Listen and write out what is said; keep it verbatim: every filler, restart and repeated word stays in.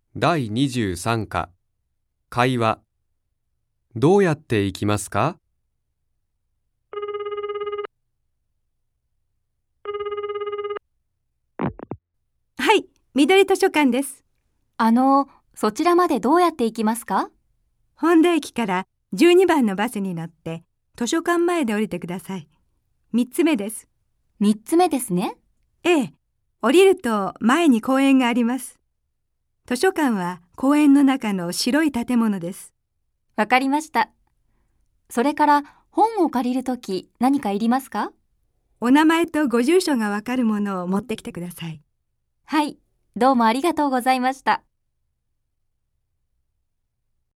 だいにじゅうさん課会話。どうやって行きますか？ はい、緑図書館です。 あの、そちらまでどうやって行きますか？ 本田駅からじゅうにばんのバスに乗って図書館前で降りてください。みっつめです。 みっつめですね。 ええ、降りると前に公園があります。図書館は公園の中の白い建物です。 わかりました。それから本を借りるとき何かいりますか？ お名前とご住所がわかるものを持ってきてください。 はい、どうもありがとうございました。